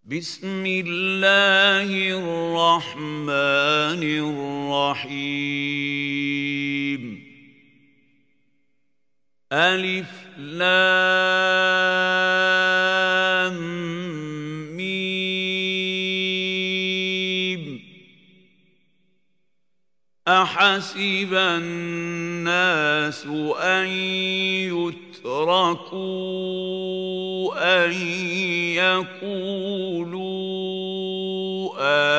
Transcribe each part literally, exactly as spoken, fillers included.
بسم الله الرحمن الرحيم ألف لام ميم أحسب الناس أن يتركوا أن يقولوا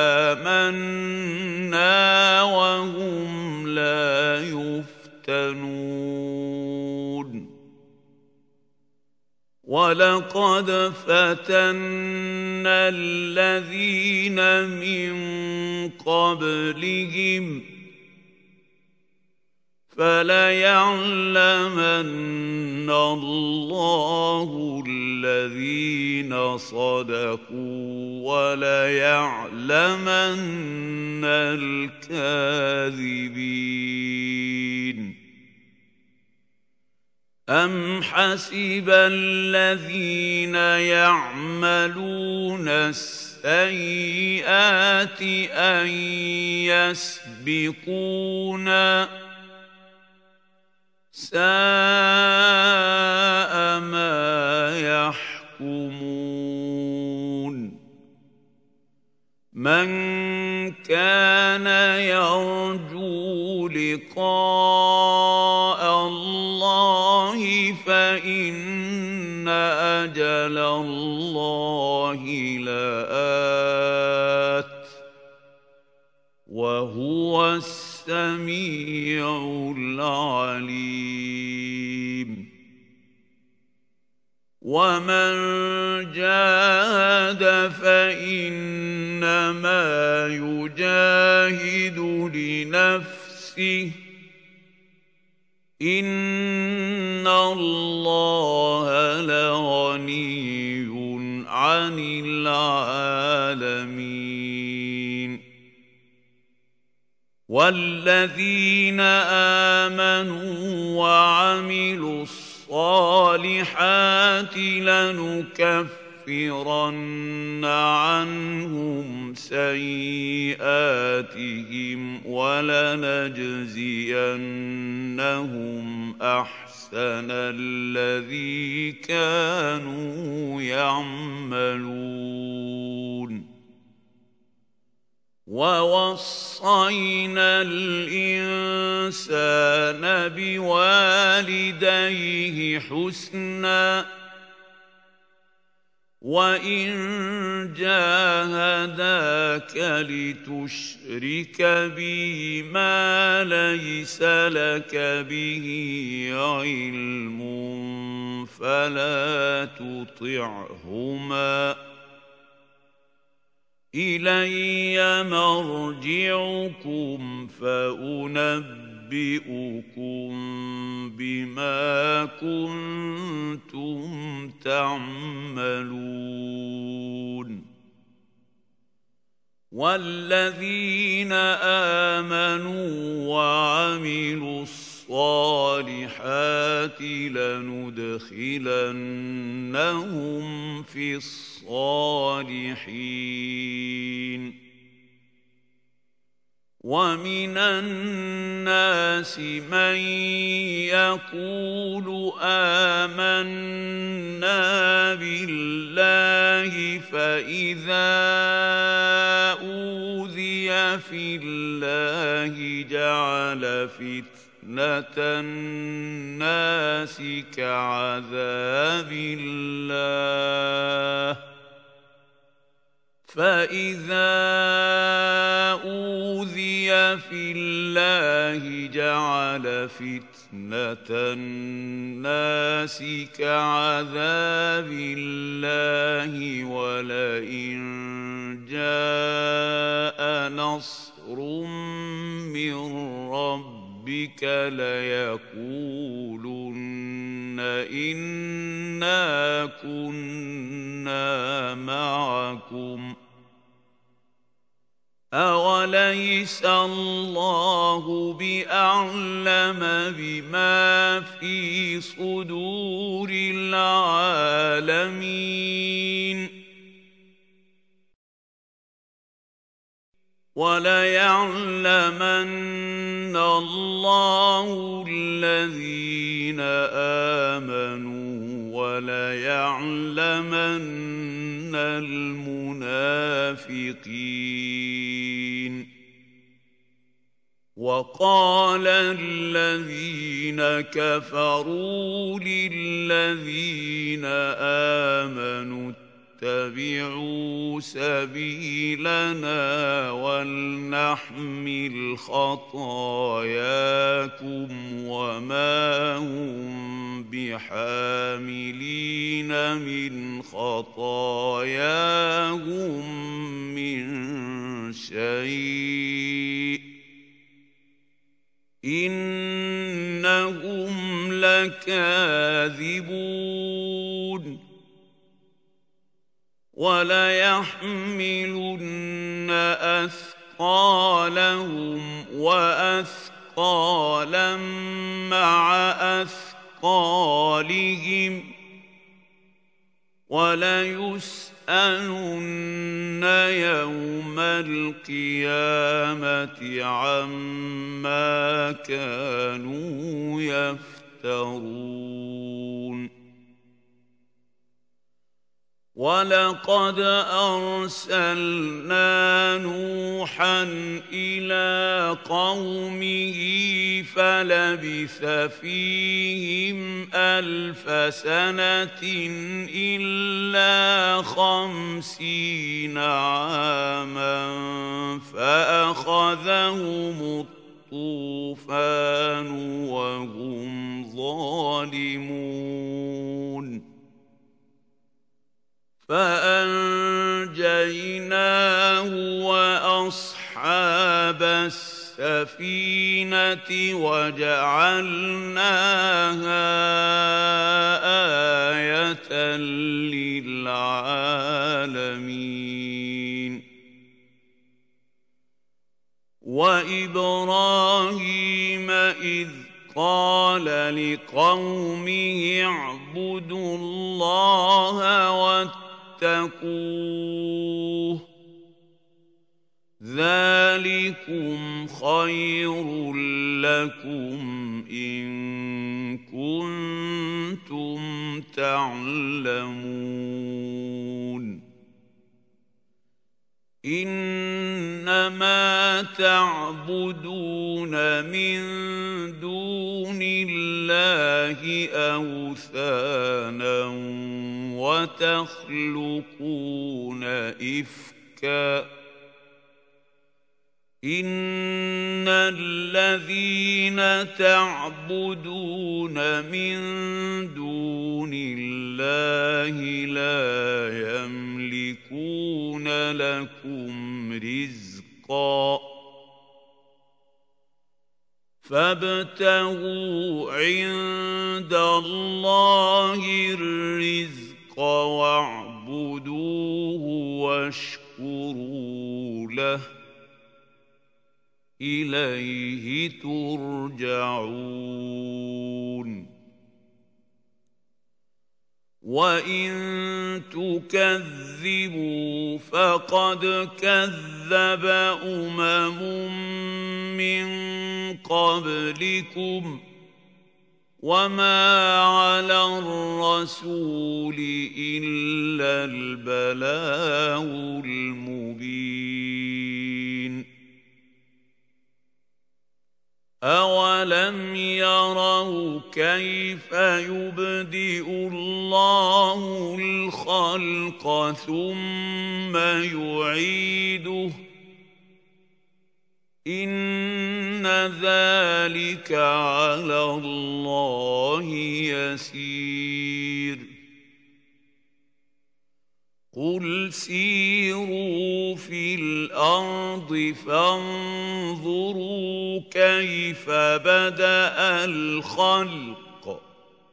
آمنا وهم لا يفتنون ولقد فتنا الذين من قبلهم فليعلمن الله الذين صدقوا وليعلمن الكاذبين أم حسب الذين يعملون السيئات أن يسبقونا ساء ما يحكمون من كان يرجو لقاء الله فإن أجل الله لآت وهو السميع العليم ومن جاهد فإنما يجاهد لنفسه إن الله لغني عن العالمين والذين آمنوا وعملوا الصالحات لنكفرن عنهم سيئاتهم ولنجزينهم أحسن الذي كانوا يعملون ووصينا الإنسان بوالديه حسنا وإن جاهداك لتشرك بي ما ليس لك به علم فلا تطعهما إلي مرجعكم فأنبئكم بما كنتم تعملون والذين آمنوا وعملوا الصالحات لندخلنهم في الصالحين ومن الناس من يقول آمنا بالله فإذا أوذي في الله جعل فتنة الناس كعذاب الله فإذا أوذي في الله جعل فتنة الناس كعذاب الله ولئن جاء نصر من ربك ليقولن إنا كنا معكم أوليس الله بأعلم بما في صدور العالمين وَلَيَعْلَمَنَّ اللَّهُ الَّذِينَ آمَنُوا وَلَيَعْلَمَنَّ الْمُنَافِقِينَ وَقَالَ الَّذِينَ كَفَرُوا لِلَّذِينَ آمَنُوا اتَّبِعُوا سَبِيلَنَا وَلْنَحْمِلْ خَطَايَاكُمْ وَمَا هُم بِحَامِلِينَ مِنْ خَطَايَاهُم مِّن شَيْءٍ إِنَّهُمْ لَكَاذِبُونَ وَلَيَحْمِلُنَّ أَثْقَالَهُمْ وَأَثْقَالًا مَّعَ أَثْقَالِهِمْ وَلَيُسْأَلُنَّ يَوْمَ الْقِيَامَةِ عَمَّا كَانُوا يَفْتَرُونَ وَلَقَدْ أَرْسَلْنَا نُوحًا إِلَىٰ قَوْمِهِ فَلَبِثَ فِيهِمْ أَلْفَ سَنَةٍ إِلَّا خَمْسِينَ عَامًا فَأَخَذَهُمُ الطُّوفَانُ وَهُمْ ظَالِمُونَ فَأَنجَيْنَاهُ وَأَصْحَابَ السَّفِينَةِ وَجَعَلْنَاهَا آيَةً لِّلْعَالَمِينَ وَإِبْرَاهِيمَ إِذْ قَالَ لِقَوْمِهِ اعْبُدُوا اللَّهَ وَاتَّقُوهُ ذَٰلِكُمْ خَيْرٌ لَّكُمْ إِن كُنتُمْ تَعْلَمُونَ إِنَّمَا تَعْبُدُونَ مِن دُونِ اللَّهِ أَوْثَانًا وَتَخْلُقُونَ إِفْكًا إِنَّ الَّذِينَ تَعْبُدُونَ مِن دُونِ اللَّهِ لَا يَمْلِكُونَ لَكُمْ رِزْقًا فَابْتَغُوا عِندَ اللَّهِ الرِّزْقَ وَاعْبُدُوهُ وَاشْكُرُوا لَهُ إِلَيْهِ تُرْجَعُونَ وَإِن تُكَذِّبُوا فَقَدْ كَذَّبَ أُمَمٌ مِّن قَبْلِكُمْ وَمَا عَلَى الرَّسُولِ إِلَّا الْبَلَاغُ الْمُبِينُ أَوَلَمْ يَرَوْا كَيْفَ يُبْدِئُ اللَّهُ الْخَلْقَ ثُمَّ يُعِيدُهُ إِنَّ ذَلِكَ عَلَى اللَّهِ يَسِيرٌ قُلْ سِيرُوا فِي الْأَرْضِ فَانظُرُوا كَيْفَ بَدَأَ الْخَلْقَ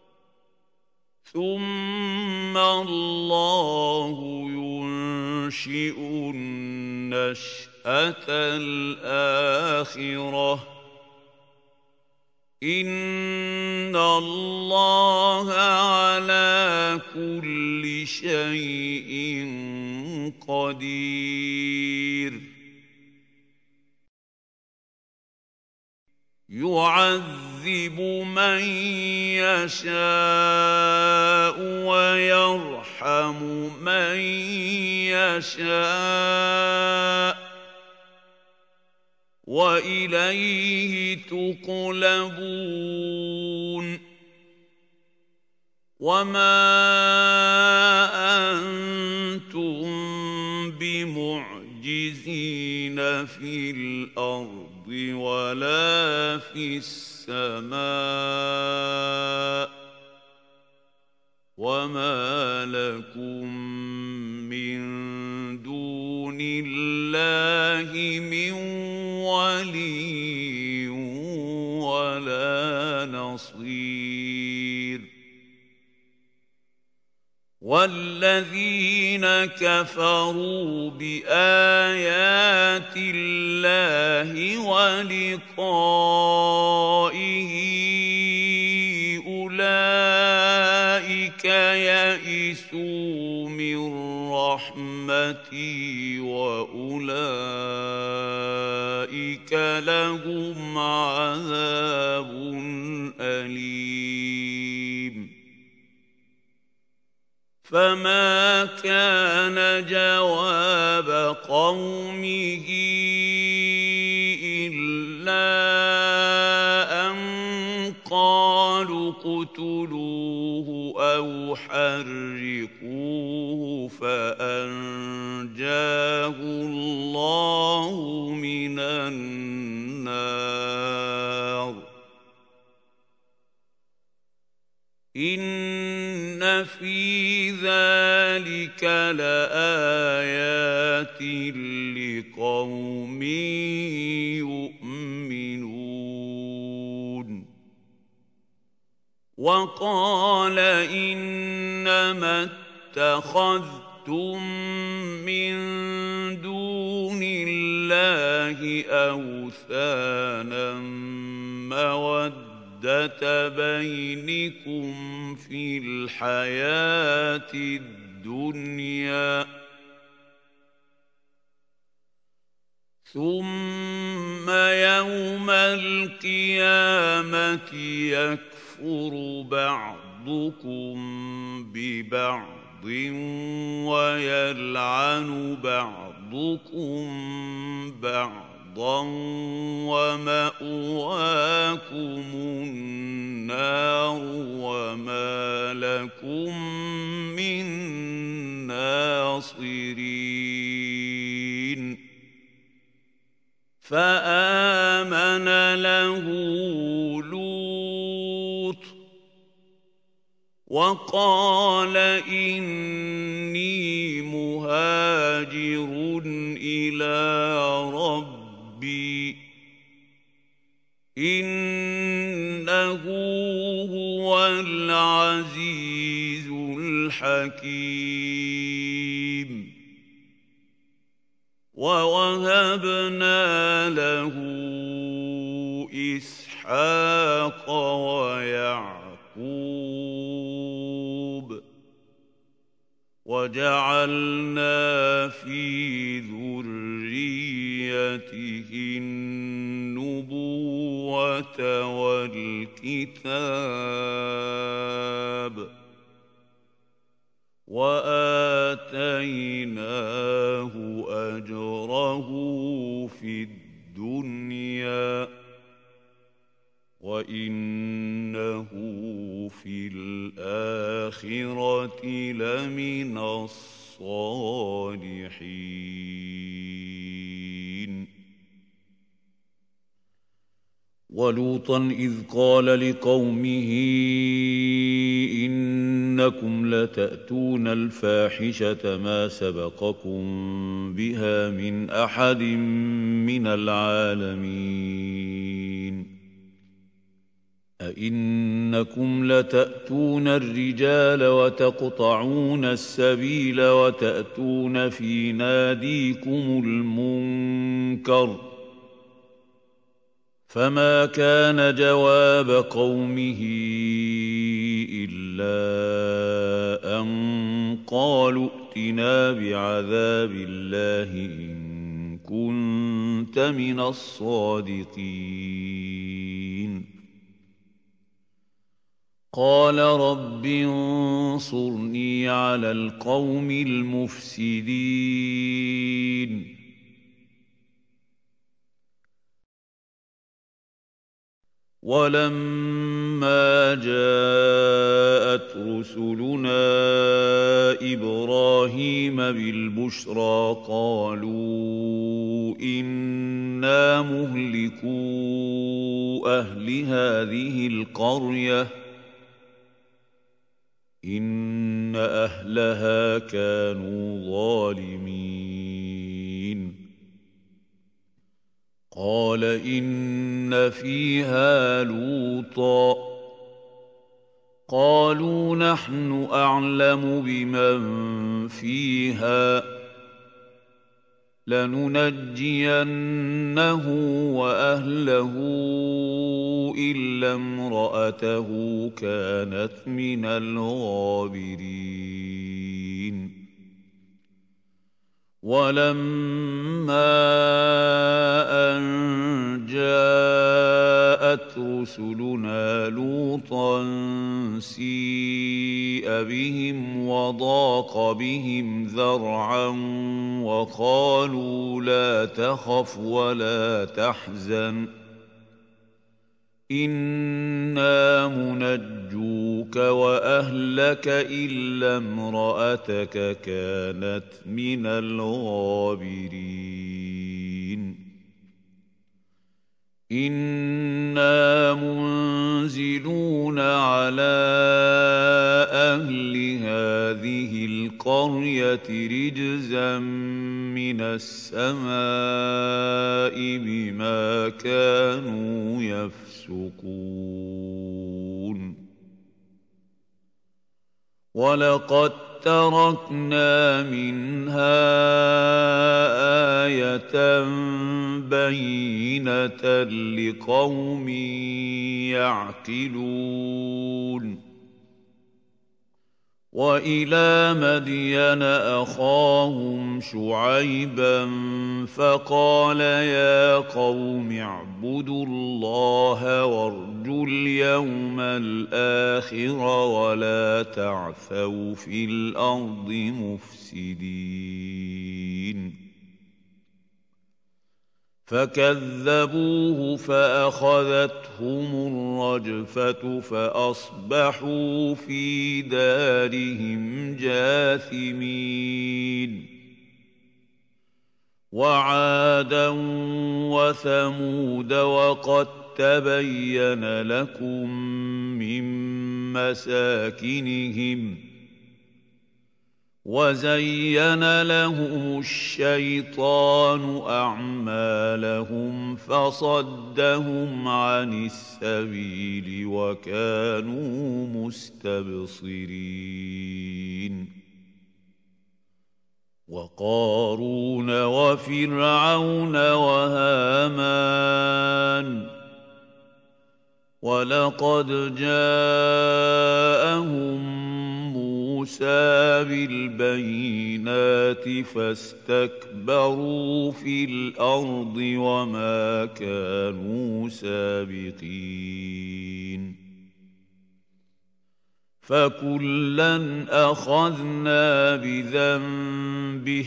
ثُمَّ اللَّهُ يُنشِئُ النَّشْأَةَ الْآخِرَةَ إِنَّ اللَّهَ عَلَى كُلِّ شَيْءٍ قَدِيرٌ يعذب من يشاء ويرحم من يشاء وإليه تقلبون وما أنتم بمعجزين في الأرض ولا في السماء وما لكم من دون الله من ولي ولا نصير والذين كفروا بآيات الله ولقائه أولئك يئسوا من رحمتي وأولئك لهم عذاب أليم فما كان جواب قومه إلا أن قالوا اقتلوه أو حرقوه فأنجاه الله من النار إن في ذلك لآيات لقوم يؤمنون وقال إنما اتخذتم من دون الله أوثانا مودة بينكم في الحياة الدنيا ثم يوم القيامة يكفر بعضكم ببعض ويلعن بعضكم بعضا ومأواكم النار وما لكم من ناصرين فآمن له لوط وقال إني مهاجر إلى ربي إنه هو العزيز الحكيم ووهبنا له إسحاق ويعقوب وجعلنا في ذريته النبوة والكتاب وآتيناه أجره في الدنيا وإنه في الآخرة لمن الصالحين ولوطا إذ قال لقومه إنكم لتأتون الفاحشة ما سبقكم بها من أحد من العالمين أئنكم لتأتون الرجال وتقطعون السبيل وتأتون في ناديكم المنكر فما كان جواب قومه إلا أن قالوا ائتنا بعذاب الله إن كنت من الصادقين قال رب انصرني على القوم المفسدين ولما جاءت رسلنا إبراهيم بالبشرى قالوا إنا مهلكو أهل هذه القرية إن أهلها كانوا ظالمين قال إن فيها لوطا قالوا نحن أعلم بمن فيها لننجينه وأهله إلا امرأته كانت من الغابرين ولما أن جاءت رسلنا لوطا سيء بهم وضاق بهم ذرعا وقالوا لا تخف ولا تحزن إنا منجوك وأهلك إلا امرأتك كانت من الغابرين إنا منزلون على أهل هذه القرية رجزا من السماء بما كانوا يفسقون ولقد تركنا منها آية بينة لقوم يعقلون وإلى مدين أخاهم شعيبا فقال يا قوم اعبدوا الله وارجوا اليوم الآخر ولا تعثوا في الأرض مفسدين فكذبوه فأخذتهم الرجفة فأصبحوا في دارهم جاثمين وعادا وثمود وقد تبين لكم من مساكنهم وزين لهم الشيطان أعمالهم فصدهم عن السبيل وكانوا مستبصرين وقارون وفرعون وهامان ولقد جاءهم موسى بالبينات فاستكبروا في الأرض وما كانوا سابقين فكلا أخذنا بذنبه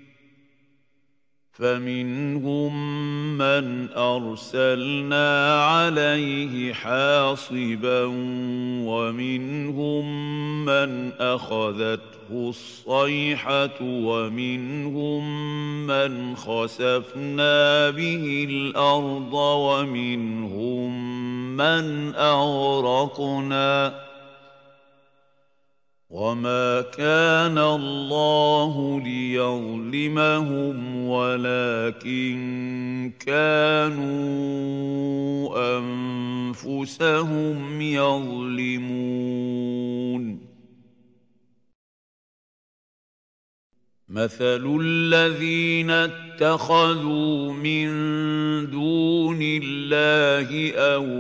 فمنهم من أرسلنا عليه حاصبا ومنهم من أخذته الصيحة ومنهم من خسفنا به الأرض ومنهم من أغرقنا وما كان الله ليظلمهم ولكن كانوا أنفسهم يظلمون مثل الذين اتخذوا من دون الله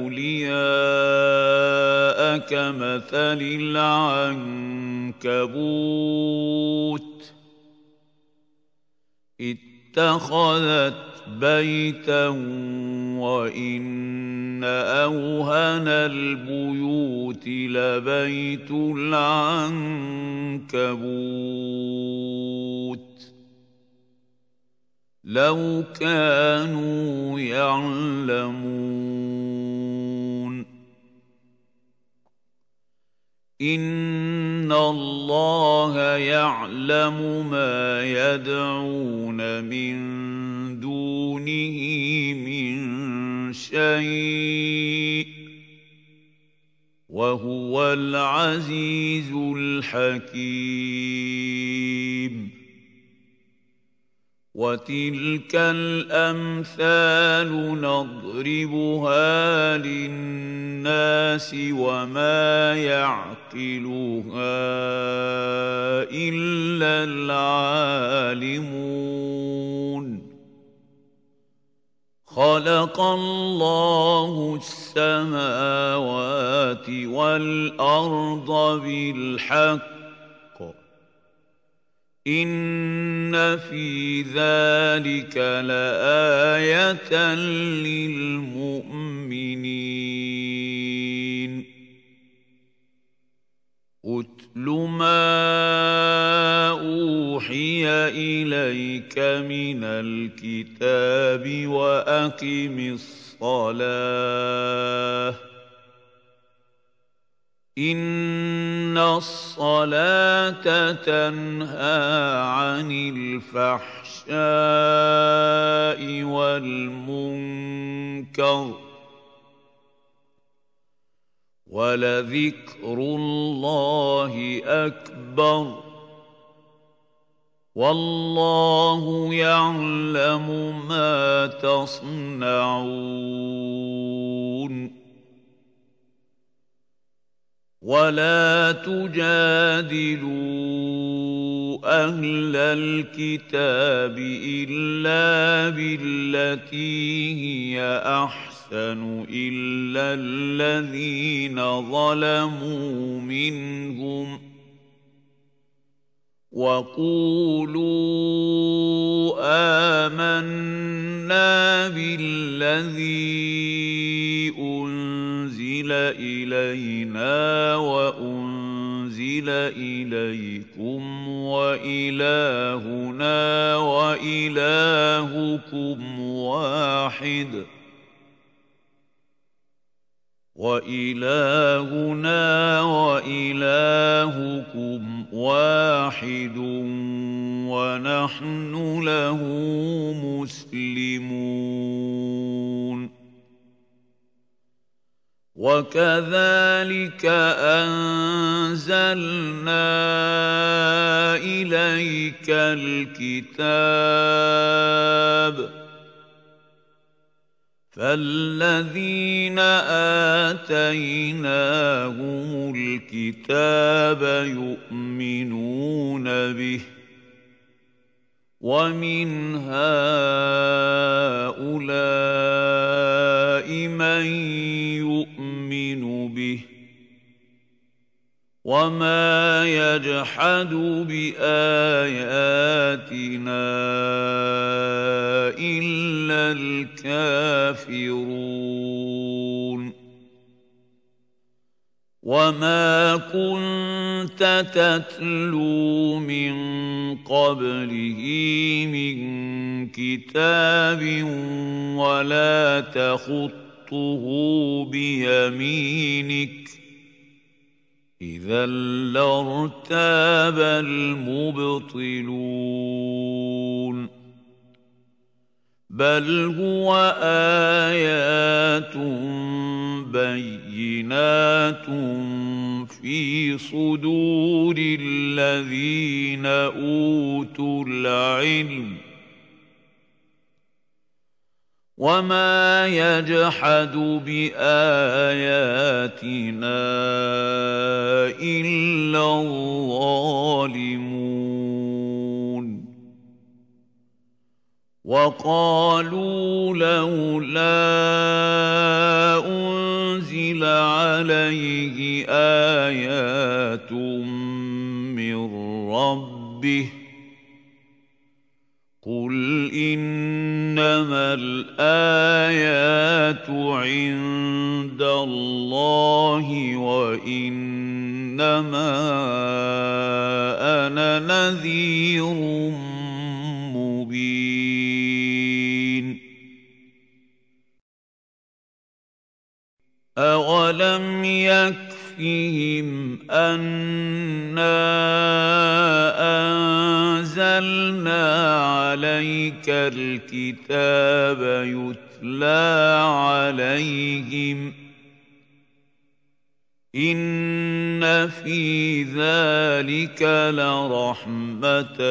أولياء كمثل العنكبوت اتخذت بيتا وإن أوهن البيوت لبيت العنكبوت لو كانوا يعلمون إن الله يعلم ما يدعون من دونه من شيء وهو العزيز الحكيم وتلك الأمثال نضربها للناس وما يعقلها إلا العالمون خلق الله السماوات والأرض بالحق إن في ذلك لآية للمؤمنين أتل ما أوحي إليك من الكتاب وأقم الصلاة إن الصلاة تنهى عن الفحشاء والمنكر ولذكر الله أكبر والله يعلم ما تصنعون ولا تجادلوا أهل الكتاب إلا بالتي هي أحسن إلا الذين ظلموا منهم وقولوا آمنا بالذي أنزل إلينا وأنزل إليكم وإلهنا وإلهكم واحد وإلهنا وإلهكم واحد ونحن له مسلمون وكذلك أنزلنا إليك الكتاب فالذين آتيناهم الكتاب يؤمنون به ومن هؤلاء من يؤمن به وما يجحد بآياتنا إلا الكافرون وما كنت تتلو من قبله من كتاب ولا تخطه بيمينك إذا لارتاب المبطلون بل هو آيات بينات في صدور الذين أوتوا العلم وما يجحد بآياتنا إلا الظالمون وقالوا لولا أنزل عليه آيات من ربه قُلْ إِنَّمَا الْآيَاتُ عِندَ اللَّهِ وَإِنَّمَا أَنَا نَذِيرٌ مُّبِينٌ أَوَلَمْ يَكْفِهِمْ أَنَّا أَنزَلْنَا عَلَيْكَ الْكِتَابَ يُتْلَىٰ عَلَيْهِمْ ۚ إِنَّ فِي ذَٰلِكَ لَرَحْمَةً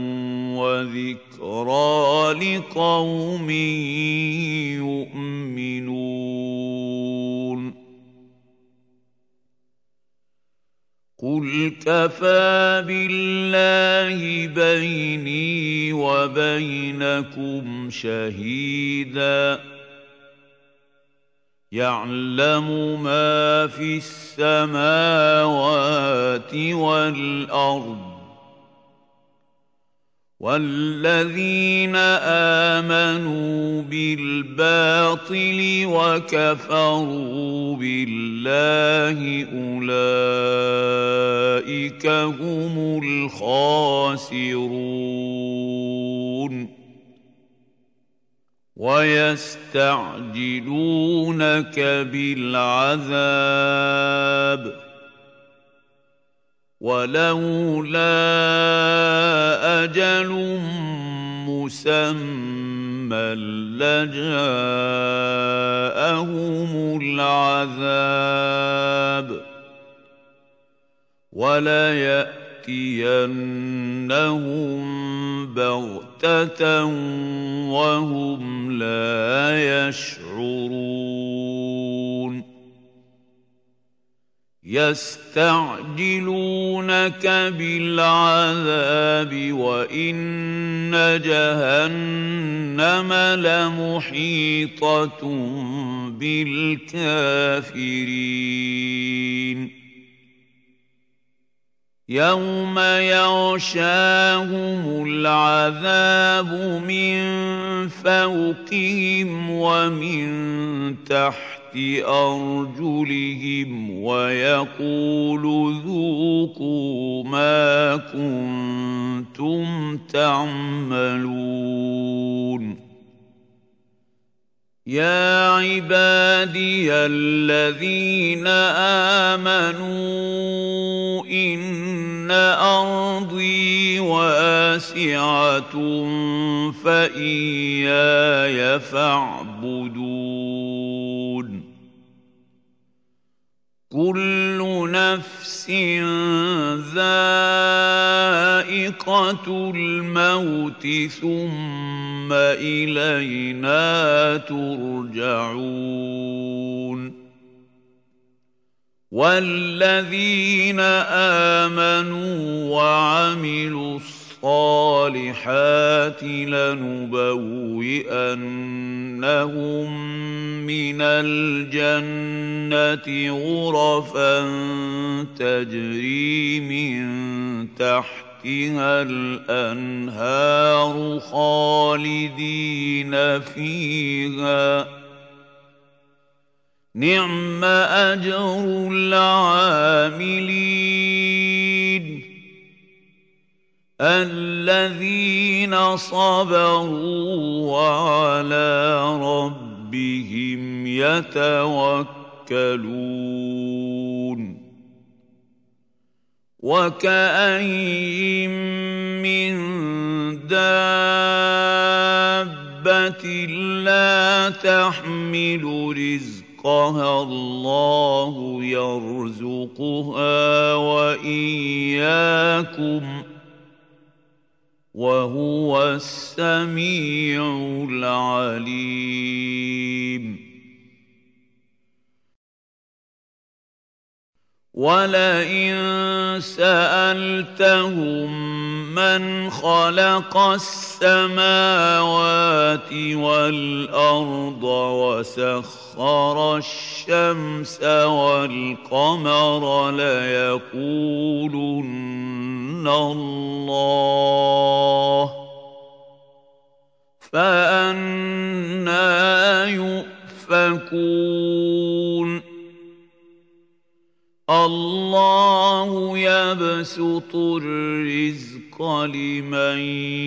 وَذِكْرَىٰ لِقَوْمٍ يُؤْمِنُونَ قُلْ كَفَىٰ بِاللَّهِ بَيْنِي وَبَيْنَكُمْ شَهِيدًا يَعْلَمُ مَا فِي السَّمَاوَاتِ وَالْأَرْضِ ۗ وَالَّذِينَ آمَنُوا بِالْبَاطِلِ وَكَفَرُوا بِاللَّهِ أُولَٰئِكَ هُمُ الْخَاسِرُونَ وَيَسْتَعْجِلُونَكَ بِالْعَذَابِ ۚ وَلَوْلَا أَجَلٌ مُّسَمًّى لَّجَاءَهُمُ الْعَذَابُ وَلَيَأْتِيَنَّهُم بَغْتَةً وَهُمْ لَا يَشْعُرُونَ يَسْتَعْجِلُونَكَ بِالْعَذَابِ وَإِنَّ جَهَنَّمَ لَمُحِيطَةٌ بِالْكَافِرِينَ يَوْمَ يَغْشَاهُمُ الْعَذَابُ مِن فَوْقِهِمْ وَمِن تَحْتِ أَرْجُلِهِمْ وَيَقُولُ ذُوقُوا مَا كُنتُمْ تَعْمَلُونَ يَا عِبَادِيَ الَّذِينَ آمَنُوا إِنَّ أَرْضِي وَاسِعَةٌ فَإِيَّايَ فَاعْبُدُونِ كُلُّ نَفْسٍ ذَائِقَةُ الْمَوْتِ ثُمَّ إِلَيْنَا تُرْجَعُونَ وَالَّذِينَ آمَنُوا وَعَمِلُوا الصَّالِحَاتِ لَنُبَوِّئَنَّهُم مِّنَ الْجَنَّةِ غُرَفًا تَجْرِي مِن تَحْتِهَا الْأَنْهَارُ خَالِدِينَ فِيهَا ۚ نِعْمَ أَجْرُ الْعَامِلِينَ الَّذِينَ صَبَرُوا وَعَلَىٰ رَبِّهِمْ يَتَوَكَّلُونَ وَكَأَيِّن مِّن دَابَّةٍ لَّا تَحْمِلُ رِزْقَهَا اللَّهُ يَرْزُقُهَا وَإِيَّاكُمْ ۚ وَهُوَ السَّمِيعُ الْعَلِيمُ وَلَئِن سَأَلْتَهُم مَّنْ خَلَقَ السَّمَاوَاتِ وَالْأَرْضَ وَسَخَّرَ الشَّمْسَ وَالْقَمَرَ لَيَقُولُنَّ اللَّهُ ۚ فأنى يؤفكون الله يبسط الرزق لمن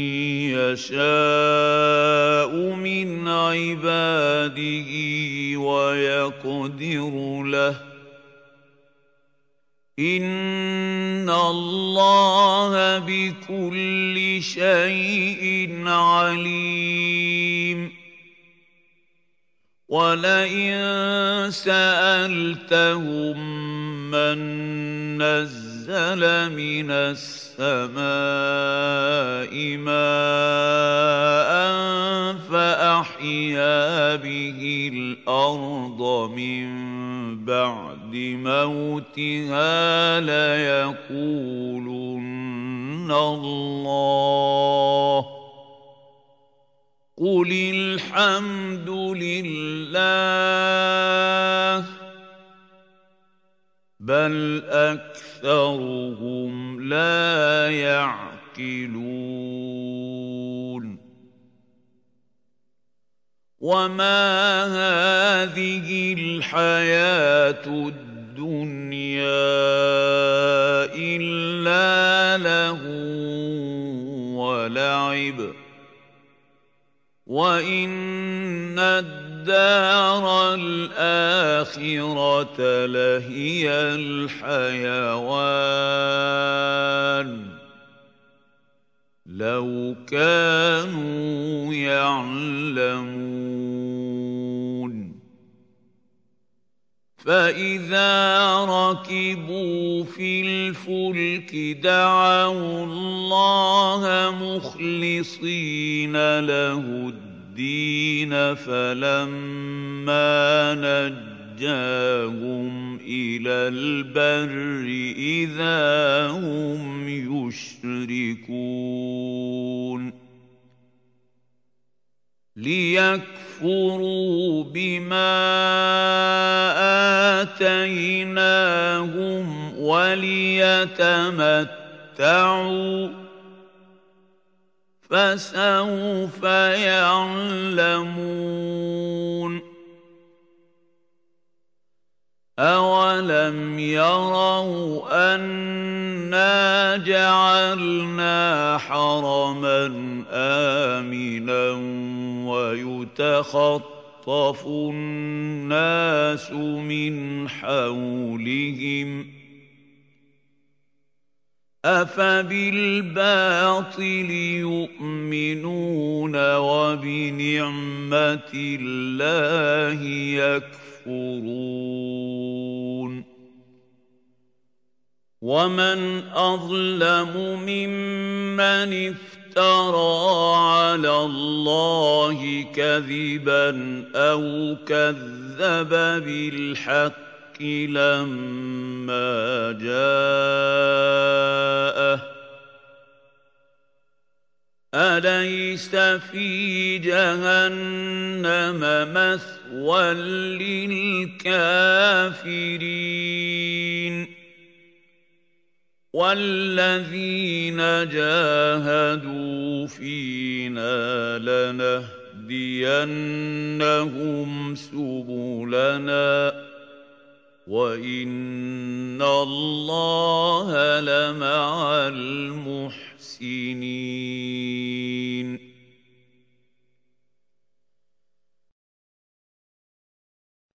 يشاء من عباده ويقدر له إن الله بكل شيء عليم ولئن سألتهم من نزل من السماء ماء فأحيا به الأرض من بعد موتها ليقولن الله قل الحمد لله بل أكثرهم لا يعقلون وما هذه الحياة الدنيا إلا لهو ولعب وإن الدار الآخرة لهي الحيوان لو كانوا يعلمون فإذا ركبوا في الفلك دعوا الله مخلصين له الدين فلما نجاهم إلى البر إذا هم يشركون ليكفروا بما آتيناهم وليتمتعوا فسوف يعلمون أولم يروا أنا جعلنا حرما آمنا ويتخطف الناس من حولهم أفبالباطل يؤمنون وبنعمة الله يكفرون ومن أظلم ممن افترى على الله كذبا أو كذب بالحق لما جاءه أليس في جهنم مثوى للكافرين والذين جاهدوا فينا لنهدينهم سبلنا وإن الله لمع المحسنين